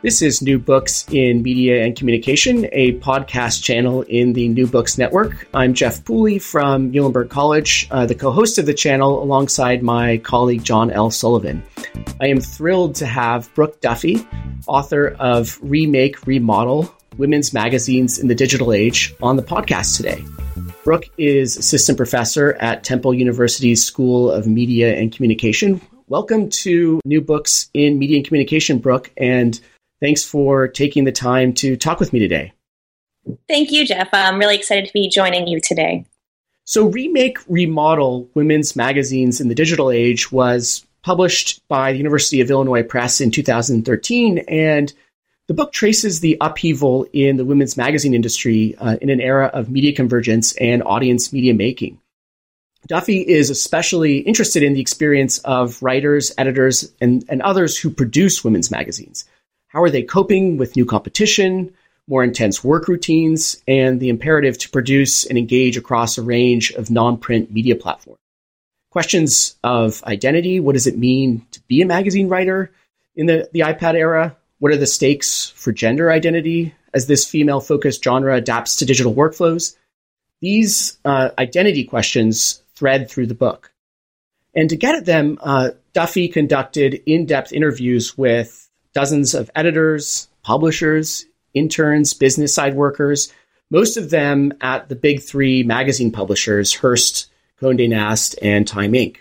This is New Books in Media and Communication, a podcast channel in the New Books Network. I'm Jeff Pooley from Muhlenberg College, the co-host of the channel alongside my colleague John L. Sullivan. I am thrilled to have Brooke Duffy, author of Remake, Remodel, Women's Magazines in the Digital Age, on the podcast today. Brooke is assistant professor at Temple University's School of Media and Communication. Welcome to New Books in Media and Communication, Brooke, and thanks for taking the time to talk with me today. Thank you, Jeff. I'm really excited to be joining you today. So Remake, Remodel, Women's Magazines in the Digital Age was published by the University of Illinois Press in 2013, and the book traces the upheaval in the women's magazine industry in an era of media convergence and audience media making. Duffy is especially interested in the experience of writers, editors, and others who produce women's magazines. How are they coping with new competition, more intense work routines, and the imperative to produce and engage across a range of non-print media platforms? Questions of identity. What does it mean to be a magazine writer in the iPad era? What are the stakes for gender identity as this female-focused genre adapts to digital workflows? These identity questions thread through the book. And to get at them, Duffy conducted in-depth interviews with dozens of editors, publishers, interns, business side workers, most of them at the big three magazine publishers, Hearst, Condé Nast, and Time Inc.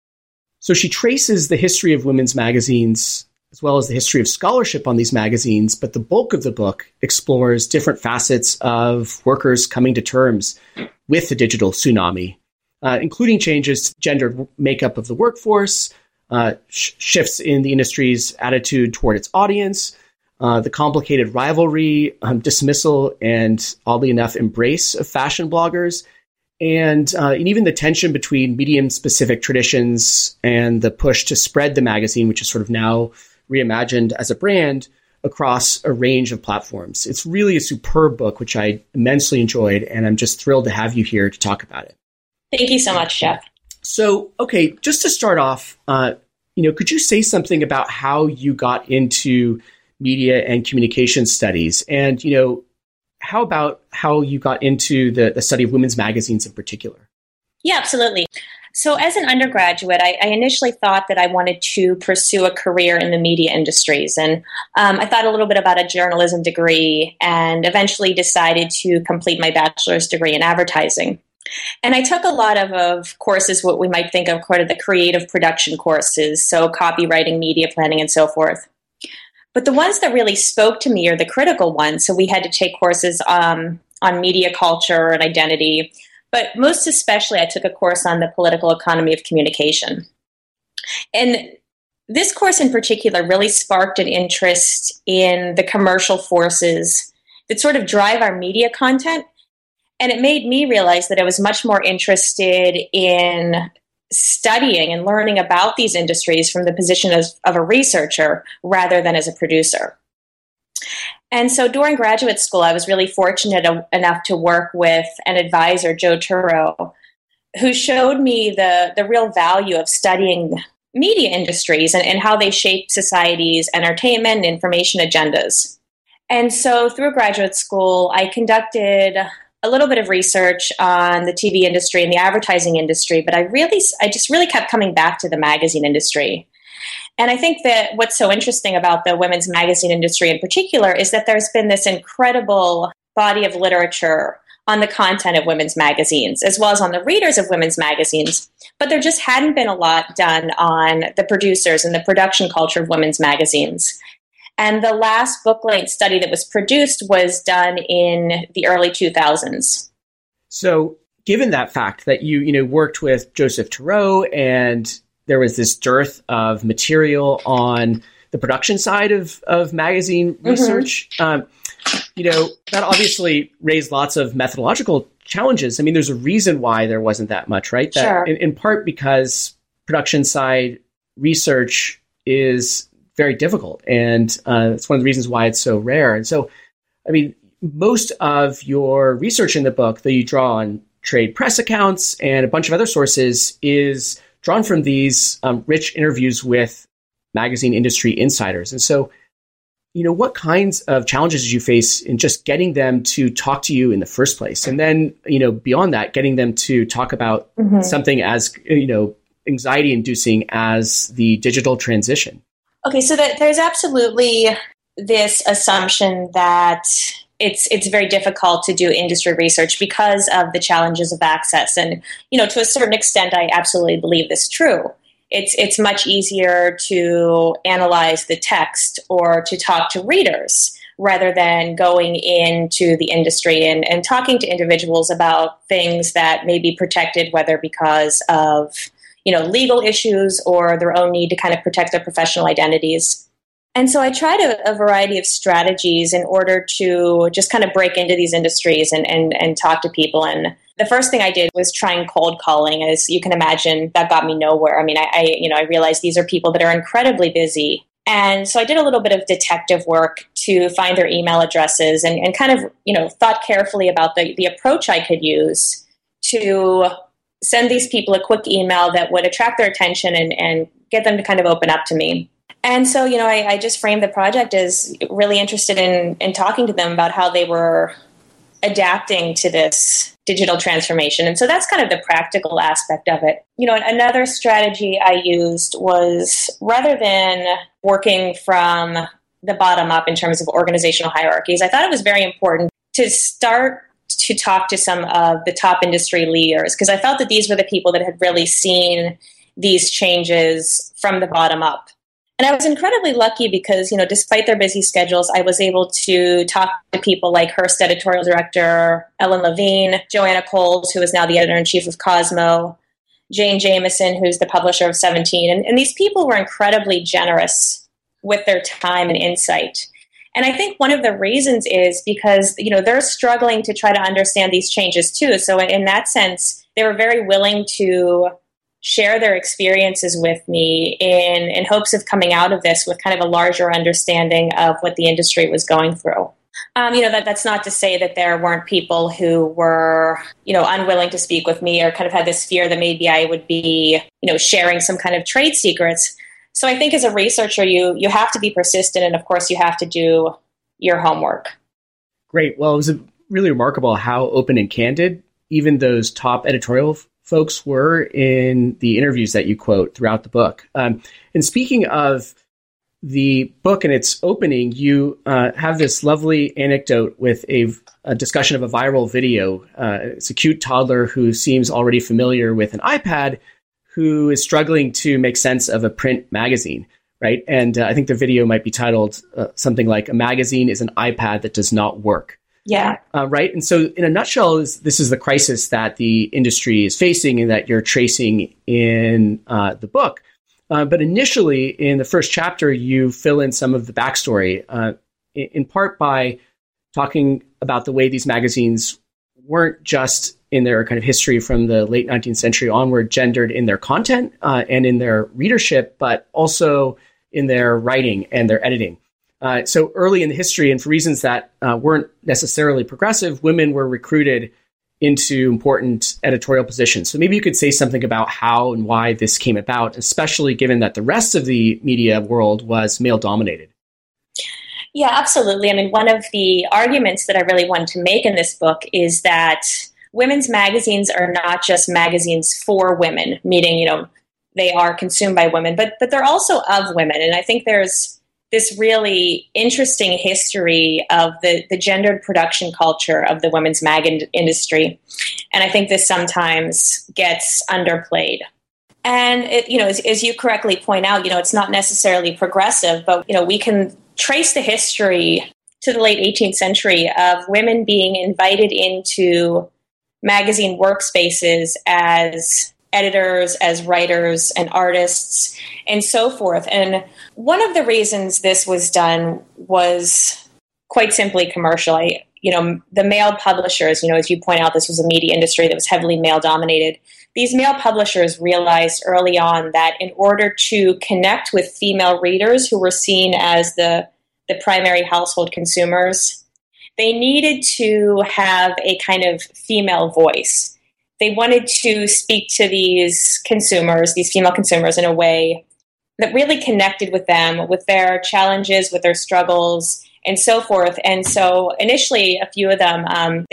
So she traces the history of women's magazines, as well as the history of scholarship on these magazines, but the bulk of the book explores different facets of workers coming to terms with the digital tsunami, including changes to gender makeup of the workforce, shifts in the industry's attitude toward its audience, the complicated rivalry, dismissal, and oddly enough, embrace of fashion bloggers, and even the tension between medium-specific traditions and the push to spread the magazine, which is sort of now reimagined as a brand across a range of platforms. It's really a superb book, which I immensely enjoyed, and I'm just thrilled to have you here to talk about it. Thank you so much, Jeff. So, okay, just to start off, could you say something about how you got into media and communication studies? And, how about how you got into the study of women's magazines in particular? Yeah, absolutely. So as an undergraduate, I initially thought that I wanted to pursue a career in the media industries. And I thought a little bit about a journalism degree and eventually decided to complete my bachelor's degree in advertising. And I took a lot of courses, what we might think of kind of the creative production courses, so copywriting, media planning, and so forth. But the ones that really spoke to me are the critical ones. So we had to take courses on media culture and identity. But most especially, I took a course on the political economy of communication. And this course in particular really sparked an interest in the commercial forces that sort of drive our media content. And it made me realize that I was much more interested in studying and learning about these industries from the position of a researcher rather than as a producer. And so during graduate school, I was really fortunate enough to work with an advisor, Joe Turow, who showed me the real value of studying media industries and how they shape society's entertainment and information agendas. And so through graduate school, I conducted a little bit of research on the TV industry and the advertising industry, but I just really kept coming back to the magazine industry. And I think that what's so interesting about the women's magazine industry in particular is that there's been this incredible body of literature on the content of women's magazines, as well as on the readers of women's magazines. But there just hadn't been a lot done on the producers and the production culture of women's magazines. And the last book-length study that was produced was done in the early 2000s. So given that fact that you worked with Joseph Turow and there was this dearth of material on the production side of magazine research, that obviously raised lots of methodological challenges. I mean, there's a reason why there wasn't that much, right? Sure. In part because production side research is very difficult. And it's one of the reasons why it's so rare. And so, I mean, most of your research in the book that you draw on trade press accounts and a bunch of other sources is drawn from these rich interviews with magazine industry insiders. And so what kinds of challenges did you face in just getting them to talk to you in the first place? And then, beyond that, getting them to talk about something as, anxiety inducing as the digital transition? Okay, so there's absolutely this assumption that it's very difficult to do industry research because of the challenges of access. And, to a certain extent, I absolutely believe this true. It's much easier to analyze the text or to talk to readers rather than going into the industry and talking to individuals about things that may be protected, whether because of, legal issues or their own need to kind of protect their professional identities. And so I tried a variety of strategies in order to just kind of break into these industries and talk to people. And the first thing I did was trying cold calling. As you can imagine, that got me nowhere. I mean, I realized these are people that are incredibly busy. And so I did a little bit of detective work to find their email addresses and kind of, thought carefully about the approach I could use to send these people a quick email that would attract their attention and get them to kind of open up to me. And so, I just framed the project as really interested in talking to them about how they were adapting to this digital transformation. And so that's kind of the practical aspect of it. Another strategy I used was, rather than working from the bottom up in terms of organizational hierarchies, I thought it was very important to start to talk to some of the top industry leaders, because I felt that these were the people that had really seen these changes from the bottom up. And I was incredibly lucky because, despite their busy schedules, I was able to talk to people like Hearst editorial director Ellen Levine, Joanna Coles, who is now the editor-in-chief of Cosmo, Jane Jameson, who's the publisher of 17. And these people were incredibly generous with their time and insight. And I think one of the reasons is because, they're struggling to try to understand these changes too. So in that sense, they were very willing to share their experiences with me in hopes of coming out of this with kind of a larger understanding of what the industry was going through. That's not to say that there weren't people who were, unwilling to speak with me or kind of had this fear that maybe I would be, sharing some kind of trade secrets. So I think as a researcher, you have to be persistent, and of course you have to do your homework. Great. Well, it was really remarkable how open and candid even those top editorial folks were in the interviews that you quote throughout the book. And speaking of the book and its opening, you have this lovely anecdote with a discussion of a viral video. It's a cute toddler who seems already familiar with an iPad, who is struggling to make sense of a print magazine, right? And I think the video might be titled something like "A Magazine is an iPad that does not work." Yeah. Right. And so in a nutshell, this is the crisis that the industry is facing and that you're tracing in the book. But initially, in the first chapter, you fill in some of the backstory, in part by talking about the way these magazines weren't just in their kind of history from the late 19th century onward gendered in their content and in their readership, but also in their writing and their editing. So early in the history, and for reasons that weren't necessarily progressive, women were recruited into important editorial positions. So maybe you could say something about how and why this came about, especially given that the rest of the media world was male-dominated. Yeah, absolutely. I mean, one of the arguments that I really wanted to make in this book is that women's magazines are not just magazines for women, meaning, they are consumed by women, but they're also of women. And I think there's this really interesting history of the gendered production culture of the women's mag industry. And I think this sometimes gets underplayed. And, as you correctly point out, it's not necessarily progressive, but, we can trace the history to the late 18th century of women being invited into magazine workspaces as editors, as writers and artists, and so forth. And one of the reasons this was done was quite simply commercial. The male publishers, as you point out, this was a media industry that was heavily male-dominated. These male publishers realized early on that in order to connect with female readers who were seen as the primary household consumers, they needed to have a kind of female voice. They wanted to speak to these consumers, these female consumers, in a way that really connected with them, with their challenges, with their struggles, and so forth. And so initially, a few of them,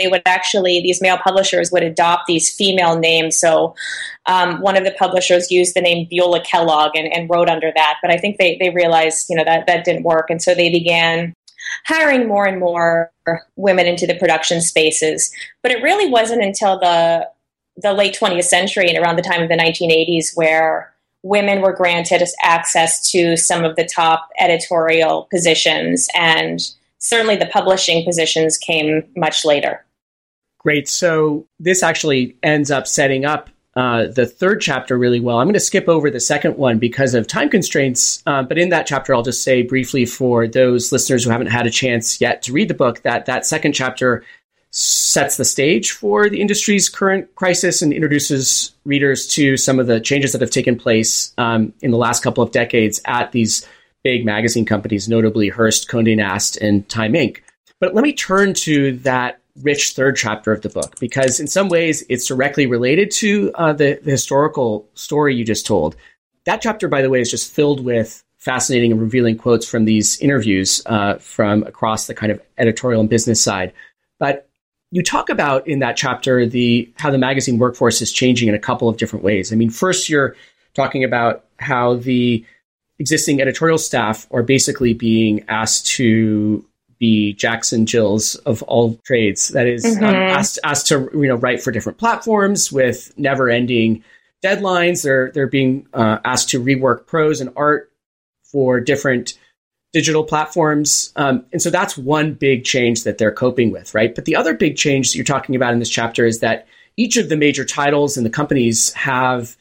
these male publishers would adopt these female names. So one of the publishers used the name Beulah Kellogg and wrote under that. But I think they realized, that didn't work. And so they began hiring more and more women into the production spaces. But it really wasn't until the late 20th century and around the time of the 1980s where women were granted access to some of the top editorial positions, and certainly the publishing positions came much later. Great. So this actually ends up setting up the third chapter really well. I'm going to skip over the second one because of time constraints, but in that chapter, I'll just say briefly for those listeners who haven't had a chance yet to read the book that second chapter sets the stage for the industry's current crisis and introduces readers to some of the changes that have taken place in the last couple of decades at these big magazine companies, notably Hearst, Condé Nast, and Time Inc. But let me turn to that rich third chapter of the book, because in some ways it's directly related to the historical story you just told. That chapter, by the way, is just filled with fascinating and revealing quotes from these interviews from across the kind of editorial and business side. But you talk about in that chapter how the magazine workforce is changing in a couple of different ways. I mean, first, you're talking about how the existing editorial staff are basically being asked to be Jacks and Jills of all trades. That is, asked to write for different platforms with never-ending deadlines. They're being asked to rework prose and art for different digital platforms. And so that's one big change that they're coping with, right? But the other big change that you're talking about in this chapter is that each of the major titles and the companies have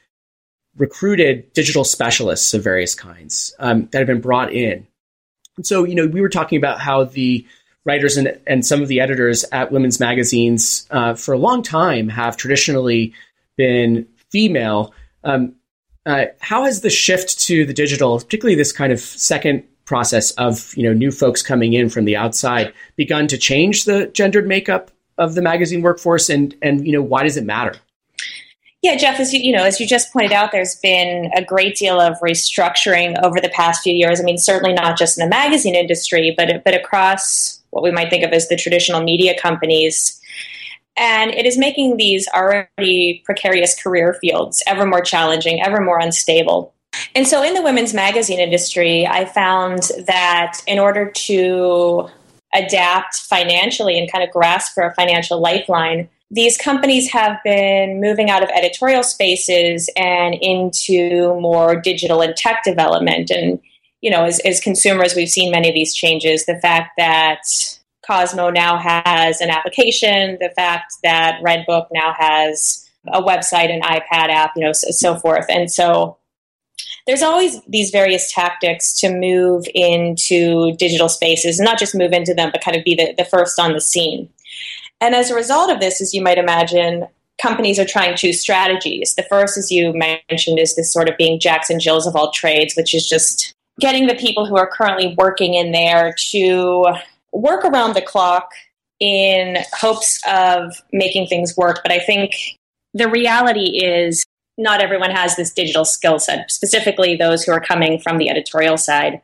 recruited digital specialists of various kinds that have been brought in. And so, we were talking about how the writers and some of the editors at women's magazines for a long time have traditionally been female. How has the shift to the digital, particularly this kind of second process of new folks coming in from the outside, begun to change the gendered makeup of the magazine workforce, and why does it matter? Yeah, Jeff, as you just pointed out, there's been a great deal of restructuring over the past few years. I mean, certainly not just in the magazine industry, but across what we might think of as the traditional media companies. And it is making these already precarious career fields ever more challenging, ever more unstable. And so in the women's magazine industry, I found that in order to adapt financially and kind of grasp for a financial lifeline, these companies have been moving out of editorial spaces and into more digital and tech development. And, as consumers, we've seen many of these changes. The fact that Cosmo now has an application, the fact that Redbook now has a website, an iPad app, so forth. And so there's always these various tactics to move into digital spaces, and not just move into them, but kind of be the first on the scene. And as a result of this, as you might imagine, companies are trying two strategies. The first, as you mentioned, is this sort of being Jacks and Jills of all trades, which is just getting the people who are currently working in there to work around the clock in hopes of making things work. But I think the reality is not everyone has this digital skill set, specifically those who are coming from the editorial side.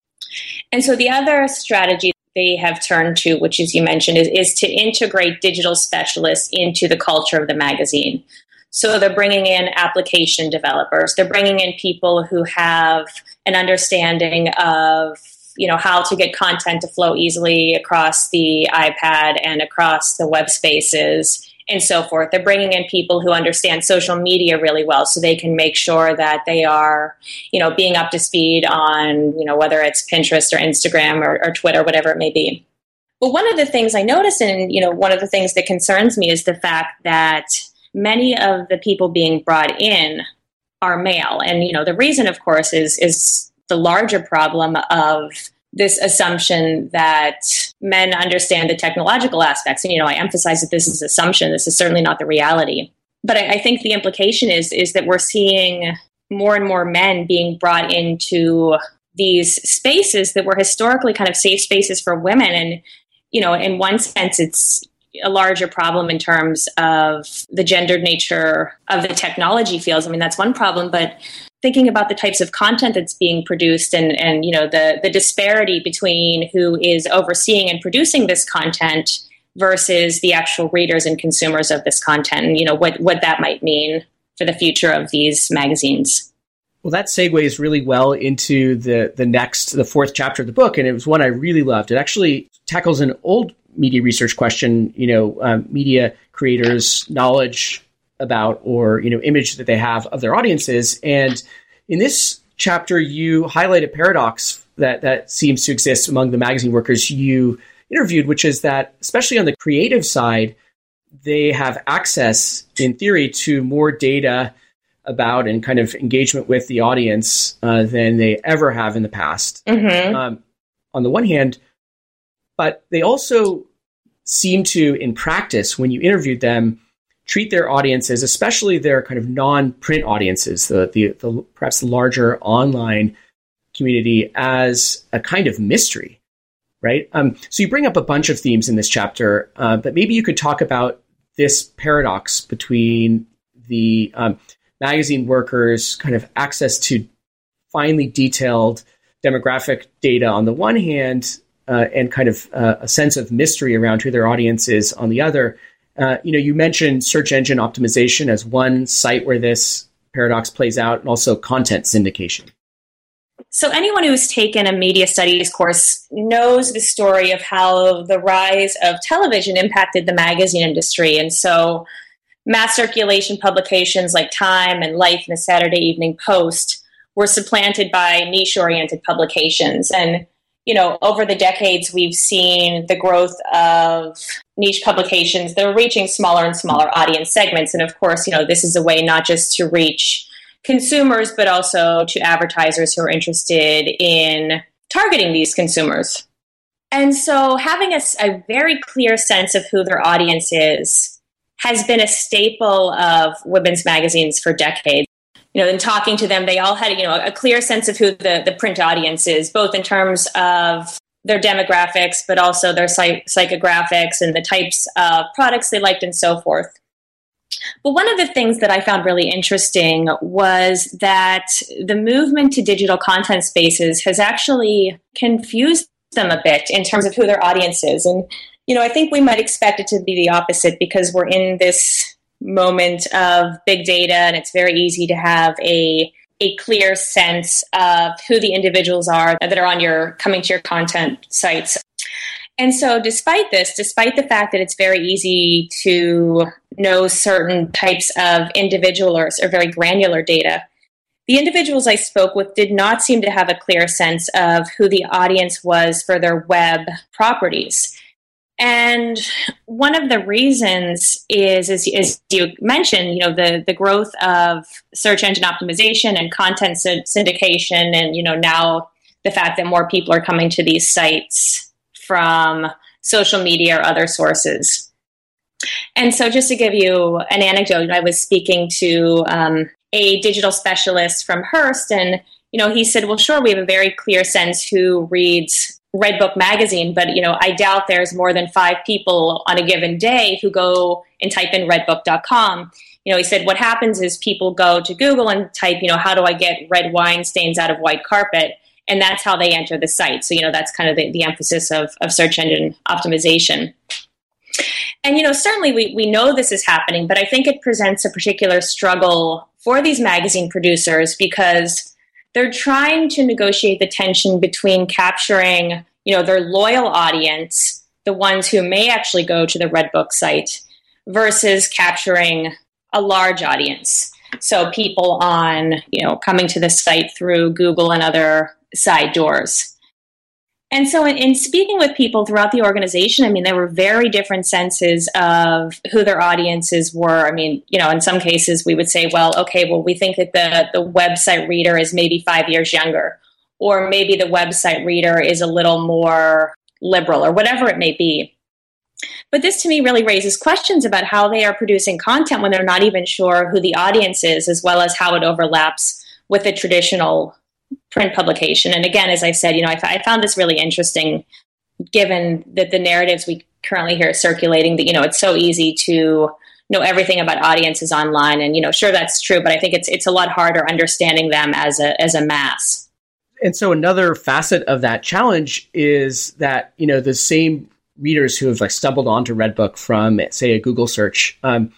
And so the other strategy they have turned to, which, as you mentioned, is to integrate digital specialists into the culture of the magazine. So they're bringing in application developers. They're bringing in people who have an understanding of, how to get content to flow easily across the iPad and across the web spaces and so forth. They're bringing in people who understand social media really well, so they can make sure that they are, being up to speed on, whether it's Pinterest or Instagram or Twitter, whatever it may be. But one of the things I notice, and, one of the things that concerns me, is the fact that many of the people being brought in are male. And, the reason, of course, is the larger problem of this assumption that men understand the technological aspects. And, I emphasize that this is assumption. This is certainly not the reality. But I think the implication is that we're seeing more and more men being brought into these spaces that were historically kind of safe spaces for women. And, in one sense, it's a larger problem in terms of the gendered nature of the technology fields. I mean, that's one problem. But thinking about the types of content that's being produced and you know, the disparity between who is overseeing and producing this content versus the actual readers and consumers of this content, and, you know, what that might mean for the future of these magazines. Well, that segues really well into the fourth chapter of the book, and it was one I really loved. It actually tackles an old media research question, you know, media creators' knowledge about, or, you know, image that they have of their audiences. And in this chapter, you highlight a paradox that seems to exist among the magazine workers you interviewed, which is that, especially on the creative side, they have access, in theory, to more data about and kind of engagement with the audience than they ever have in the past. Mm-hmm. On the one hand, but they also seem to, in practice, when you interviewed them, treat their audiences, especially their kind of non-print audiences, the perhaps the larger online community, as a kind of mystery, right? So you bring up a bunch of themes in this chapter, but maybe you could talk about this paradox between the magazine workers' kind of access to finely detailed demographic data on the one hand, and kind of a sense of mystery around who their audience is on the other. You know, you mentioned search engine optimization as one site where this paradox plays out, and also content syndication. So anyone who's taken a media studies course knows the story of how the rise of television impacted the magazine industry. And so mass circulation publications like Time and Life and the Saturday Evening Post were supplanted by niche-oriented publications. And, you know, over the decades, we've seen the growth of niche publications that are reaching smaller and smaller audience segments. And of course, you know, this is a way not just to reach consumers, but also to advertisers who are interested in targeting these consumers. And so having a very clear sense of who their audience is has been a staple of women's magazines for decades. You know, in talking to them, they all had, you know, a clear sense of who the print audience is, both in terms of their demographics, but also their psychographics and the types of products they liked and so forth. But one of the things that I found really interesting was that the movement to digital content spaces has actually confused them a bit in terms of who their audience is. And, you know, I think we might expect it to be the opposite because we're in this moment of big data, and it's very easy to have a clear sense of who the individuals are that are coming to your content sites. And so despite the fact that it's very easy to know certain types of individual or very granular data, the individuals I spoke with did not seem to have a clear sense of who the audience was for their web properties. And one of the reasons is, as you mentioned, you know, the growth of search engine optimization and content syndication, and, you know, now the fact that more people are coming to these sites from social media or other sources. And so just to give you an anecdote, I was speaking to a digital specialist from Hearst, and, you know, he said, well, sure, we have a very clear sense who reads Redbook magazine, but, you know, I doubt there's more than 5 people on a given day who go and type in redbook.com. You know, he said what happens is people go to Google and type, you know, how do I get red wine stains out of white carpet? And that's how they enter the site. So, you know, that's kind of the emphasis of search engine optimization. And, you know, certainly we know this is happening, but I think it presents a particular struggle for these magazine producers because they're trying to negotiate the tension between capturing, you know, their loyal audience, the ones who may actually go to the Redbook site, versus capturing a large audience. So people on, you know, coming to the site through Google and other side doors. And so in speaking with people throughout the organization, I mean, there were very different senses of who their audiences were. I mean, you know, in some cases we would say, well, okay, well, we think that the website reader is maybe 5 years younger, or maybe the website reader is a little more liberal, or whatever it may be. But this to me really raises questions about how they are producing content when they're not even sure who the audience is, as well as how it overlaps with the traditional print publication. And again, as I said, you know, I found this really interesting, given that the narratives we currently hear circulating that, you know, it's so easy to know everything about audiences online. And, sure, that's true, but I think it's a lot harder understanding them as a mass. And so another facet of that challenge is that, the same readers who have stumbled onto Redbook from, say, a Google search,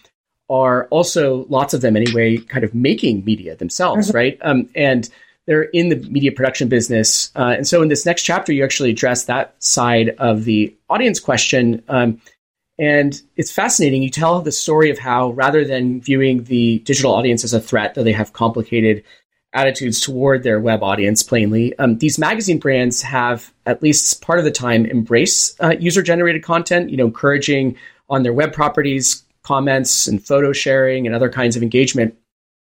are also, lots of them anyway, kind of making media themselves, right? And they're in the media production business. And so in this next chapter, you actually address that side of the audience question. And it's fascinating. You tell the story of how, rather than viewing the digital audience as a threat, though they have complicated attitudes toward their web audience, plainly, these magazine brands have, at least part of the time, embraced user-generated content, encouraging on their web properties, comments and photo sharing and other kinds of engagement.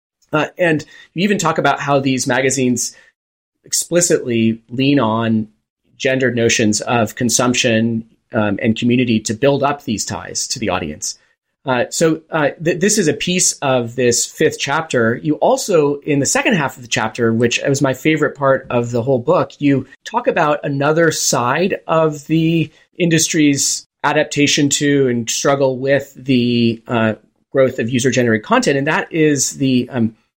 And you even talk about how these magazines explicitly lean on gendered notions of consumption and community to build up these ties to the audience. So this is a piece of this fifth chapter. You also, in the second half of the chapter, which was my favorite part of the whole book, you talk about another side of the industry's adaptation to and struggle with the growth of user-generated content, and that is the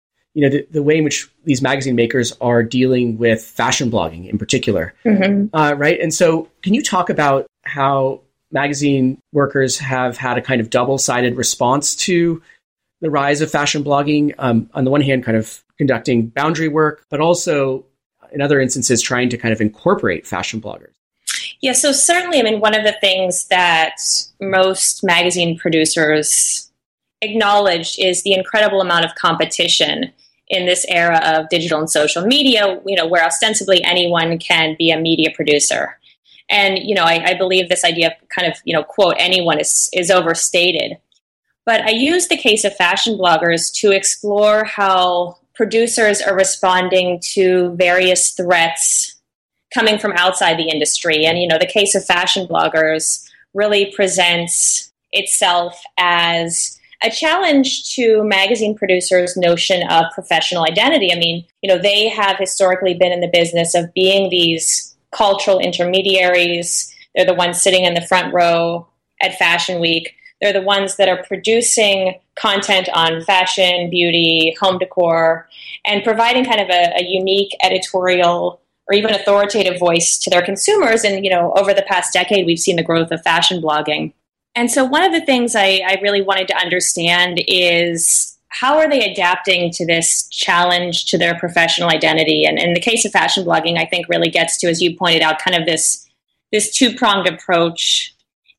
way in which these magazine makers are dealing with fashion blogging in particular, right? And so, can you talk about how magazine workers have had a kind of double-sided response to the rise of fashion blogging? On the one hand, kind of conducting boundary work, but also in other instances, trying to kind of incorporate fashion bloggers. Yeah, so certainly, one of the things that most magazine producers acknowledged is the incredible amount of competition in this era of digital and social media, where ostensibly anyone can be a media producer. And, I believe this idea of kind of, quote, anyone is overstated. But I use the case of fashion bloggers to explore how producers are responding to various threats coming from outside the industry. And, the case of fashion bloggers really presents itself as a challenge to magazine producers' notion of professional identity. They have historically been in the business of being these cultural intermediaries. They're the ones sitting in the front row at Fashion Week. They're the ones that are producing content on fashion, beauty, home decor, and providing kind of a unique editorial or even authoritative voice to their consumers. And, over the past decade, we've seen the growth of fashion blogging. And so one of the things I really wanted to understand is, how are they adapting to this challenge to their professional identity? And in the case of fashion blogging, I think really gets to, as you pointed out, kind of this two-pronged approach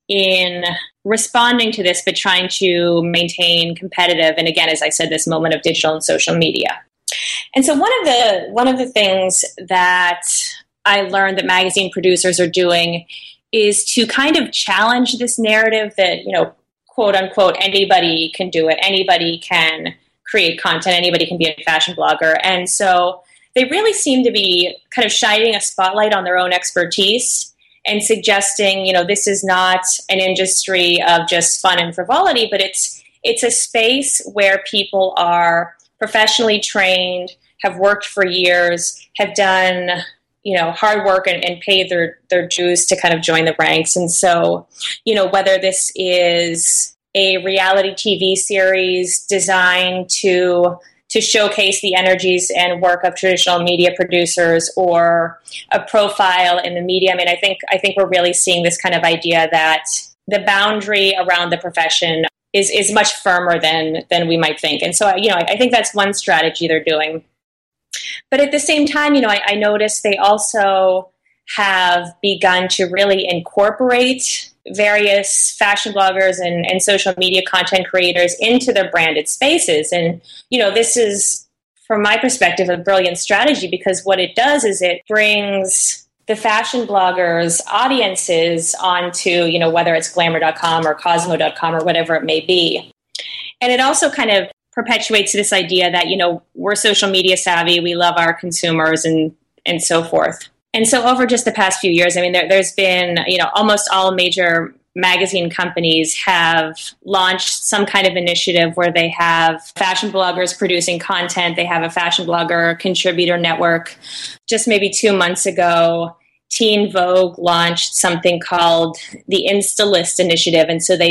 in responding to this, but trying to maintain competitive, and again, as I said, this moment of digital and social media. And so one of the things that I learned that magazine producers are doing is to kind of challenge this narrative that, quote unquote, anybody can do it. Anybody can create content. Anybody can be a fashion blogger. And so they really seem to be kind of shining a spotlight on their own expertise and suggesting, this is not an industry of just fun and frivolity, but it's a space where people are professionally trained, have worked for years, have done, hard work and paid their dues to kind of join the ranks. And so, whether this is a reality TV series designed to showcase the energies and work of traditional media producers, or a profile in the media, I think we're really seeing this kind of idea that the boundary around the profession is much firmer than we might think. And so, I think that's one strategy they're doing. But at the same time, I noticed they also have begun to really incorporate various fashion bloggers and social media content creators into their branded spaces. And, this is, from my perspective, a brilliant strategy, because what it does is it brings the fashion bloggers' audiences onto, whether it's glamour.com or cosmo.com or whatever it may be. And it also kind of perpetuates this idea that, we're social media savvy, we love our consumers, and so forth. And so over just the past few years, there's been, almost all major magazine companies have launched some kind of initiative where they have fashion bloggers producing content. They have a fashion blogger contributor network. Just maybe 2 months ago, Teen Vogue launched something called the Insta List Initiative. And so they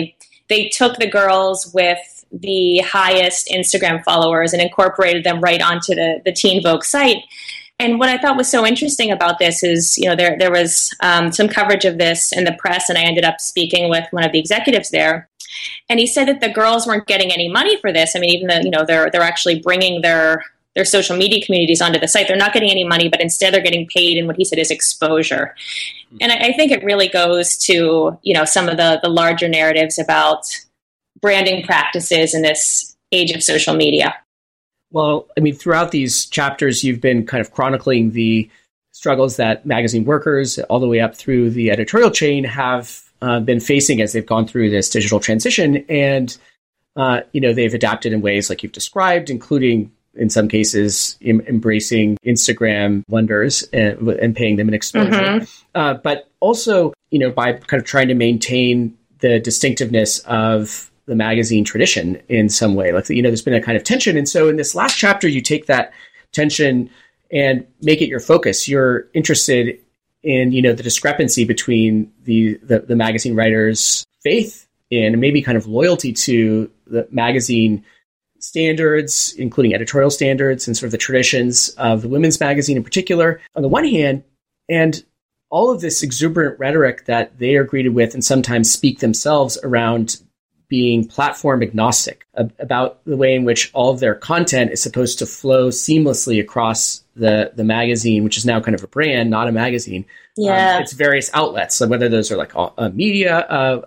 they took the girls with the highest Instagram followers and incorporated them right onto the Teen Vogue site. And what I thought was so interesting about this is, there was some coverage of this in the press, and I ended up speaking with one of the executives there. And he said that the girls weren't getting any money for this. I mean, even though, they're actually bringing their social media communities onto the site, they're not getting any money, but instead they're getting paid in what he said is exposure. And I think it really goes to, some of the larger narratives about branding practices in this age of social media. Well, I mean, throughout these chapters, you've been kind of chronicling the struggles that magazine workers, all the way up through the editorial chain, have been facing as they've gone through this digital transition. And, they've adapted in ways like you've described, including, in some cases, embracing Instagram wonders and paying them an exposure. But also, by kind of trying to maintain the distinctiveness of the magazine tradition in some way. Like, there's been a kind of tension. And so in this last chapter, you take that tension and make it your focus. You're interested in, the discrepancy between the magazine writer's faith in, and maybe kind of loyalty to the magazine standards, including editorial standards and sort of the traditions of the women's magazine in particular, on the one hand, and all of this exuberant rhetoric that they are greeted with and sometimes speak themselves around being platform agnostic, about the way in which all of their content is supposed to flow seamlessly across the magazine, which is now kind of a brand, not a magazine. It's various outlets, so whether those are like media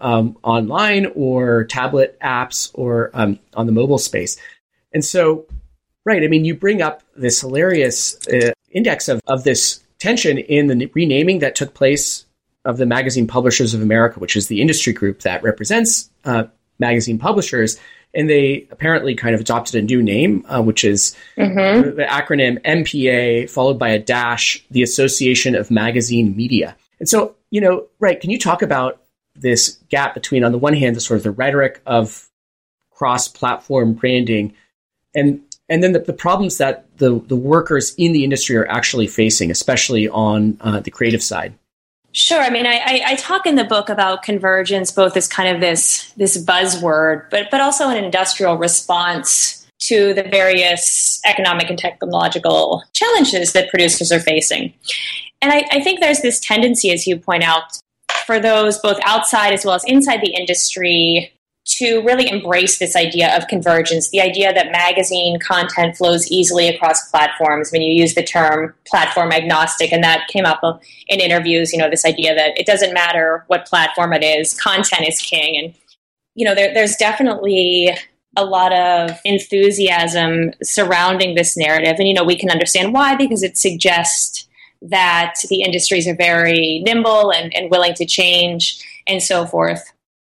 online or tablet apps or on the mobile space. And so, right, I mean, you bring up this hilarious index of this tension in the renaming that took place of the Magazine Publishers of America, which is the industry group that represents magazine publishers, and they apparently kind of adopted a new name, which is the acronym MPA followed by a dash, the Association of Magazine Media. And so, right, can you talk about this gap between, on the one hand, the sort of the rhetoric of cross-platform branding, and then the problems that the workers in the industry are actually facing, especially on the creative side? Sure. I mean, I talk in the book about convergence, both as kind of this buzzword, but also an industrial response to the various economic and technological challenges that producers are facing. And I think there's this tendency, as you point out, for those both outside as well as inside the industry to really embrace this idea of convergence, the idea that magazine content flows easily across platforms. When you use the term platform agnostic, and that came up in interviews, this idea that it doesn't matter what platform it is, content is king. And, there's definitely a lot of enthusiasm surrounding this narrative. And, we can understand why, because it suggests that the industries are very nimble and willing to change and so forth.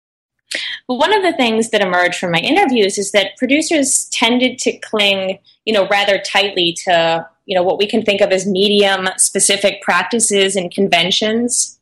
But one of the things that emerged from my interviews is that producers tended to cling, rather tightly to, what we can think of as medium-specific practices and conventions.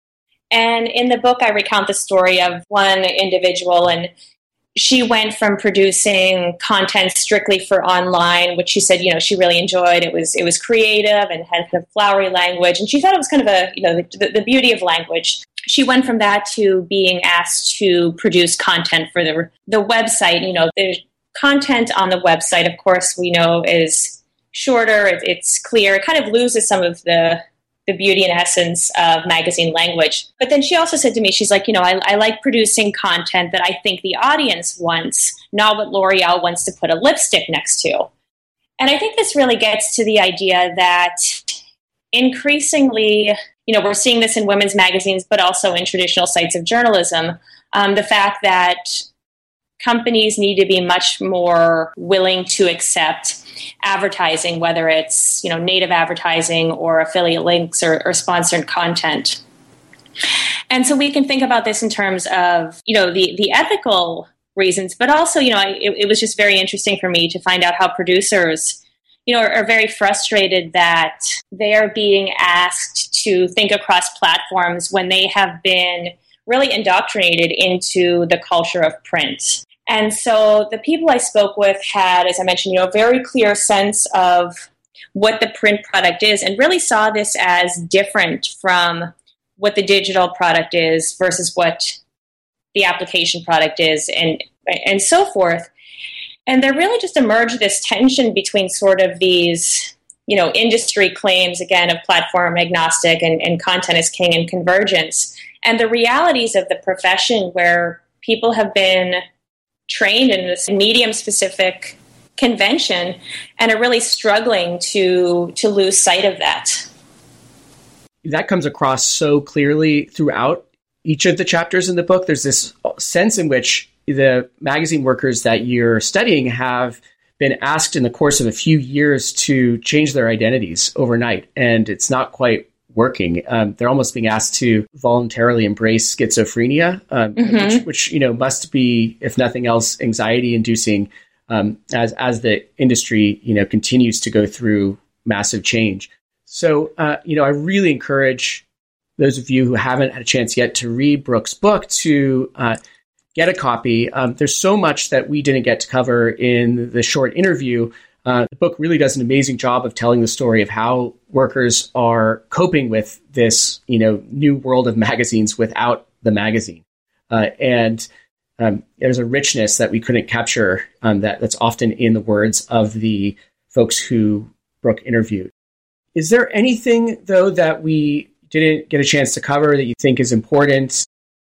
And in the book, I recount the story of one individual, and she went from producing content strictly for online, which she said, she really enjoyed. It was creative and had kind of flowery language, and she thought it was kind of the beauty of language. She went from that to being asked to produce content for the website. The content on the website, of course, we know is shorter, it's clear, it kind of loses some of the beauty and essence of magazine language. But then she also said to me, she's like, I like producing content that I think the audience wants, not what L'Oreal wants to put a lipstick next to. And I think this really gets to the idea that increasingly, we're seeing this in women's magazines, but also in traditional sites of journalism, the fact that companies need to be much more willing to accept advertising, whether it's, native advertising or affiliate links or sponsored content. And so we can think about this in terms of, the ethical reasons, but also, it was just very interesting for me to find out how producers, are very frustrated that they are being asked to think across platforms when they have been really indoctrinated into the culture of print. And so the people I spoke with had, as I mentioned, a very clear sense of what the print product is and really saw this as different from what the digital product is versus what the application product is, and so forth. And there really just emerged this tension between sort of these, industry claims, again, of platform agnostic and content is king and convergence, and the realities of the profession where people have been trained in this medium-specific convention and are really struggling to lose sight of that. That comes across so clearly throughout each of the chapters in the book. There's this sense in which the magazine workers that you're studying have been asked in the course of a few years to change their identities overnight, and it's not quite working. They're almost being asked to voluntarily embrace schizophrenia, which must be, if nothing else, anxiety-inducing as the industry continues to go through massive change. So I really encourage those of you who haven't had a chance yet to read Brooke's book to get a copy. There's so much that we didn't get to cover in the short interview. The book really does an amazing job of telling the story of how workers are coping with this, new world of magazines without the magazine. And there's a richness that we couldn't capture that's often in the words of the folks who Brooke interviewed. Is there anything, though, that we didn't get a chance to cover that you think is important?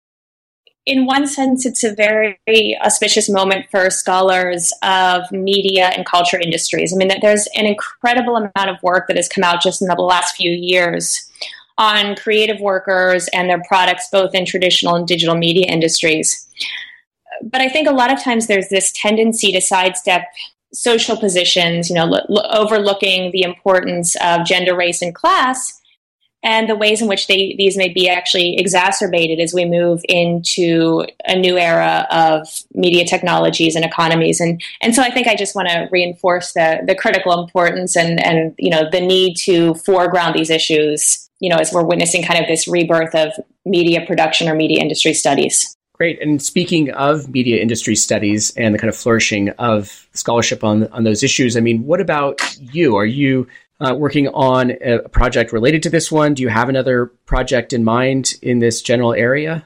In one sense, it's a very auspicious moment for scholars of media and culture industries. I mean, there's an incredible amount of work that has come out just in the last few years on creative workers and their products, both in traditional and digital media industries. But I think a lot of times there's this tendency to sidestep social positions, overlooking the importance of gender, race, and class, and the ways in which these may be actually exacerbated as we move into a new era of media technologies and economies. And so I think I just want to reinforce the critical importance and the need to foreground these issues, as we're witnessing kind of this rebirth of media production or media industry studies. Great. And speaking of media industry studies and the kind of flourishing of scholarship on those issues, I mean, what about you? Are you working on a project related to this one? Do you have another project in mind in this general area?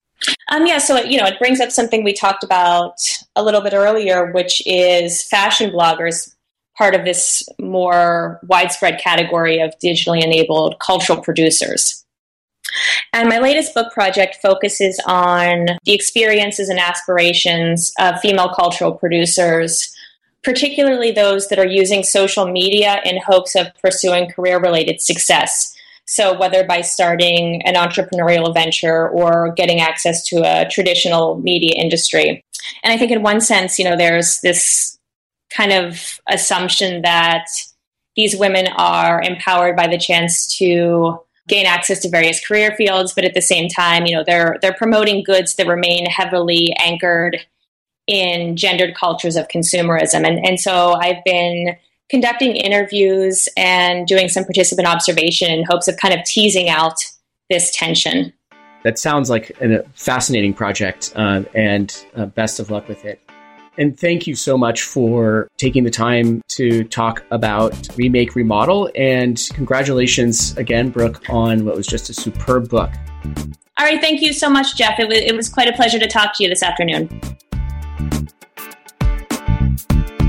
So, it brings up something we talked about a little bit earlier, which is fashion bloggers, part of this more widespread category of digitally enabled cultural producers. And my latest book project focuses on the experiences and aspirations of female cultural producers, particularly those that are using social media in hopes of pursuing career-related success. So whether by starting an entrepreneurial venture or getting access to a traditional media industry. And I think in one sense, there's this kind of assumption that these women are empowered by the chance to gain access to various career fields, but at the same time, they're promoting goods that remain heavily anchored in gendered cultures of consumerism. And so I've been conducting interviews and doing some participant observation in hopes of kind of teasing out this tension. That sounds like a fascinating project, and best of luck with it. And thank you so much for taking the time to talk about Remake, Remodel. And congratulations again, Brooke, on what was just a superb book. All right. Thank you so much, Jeff. It was quite a pleasure to talk to you this afternoon.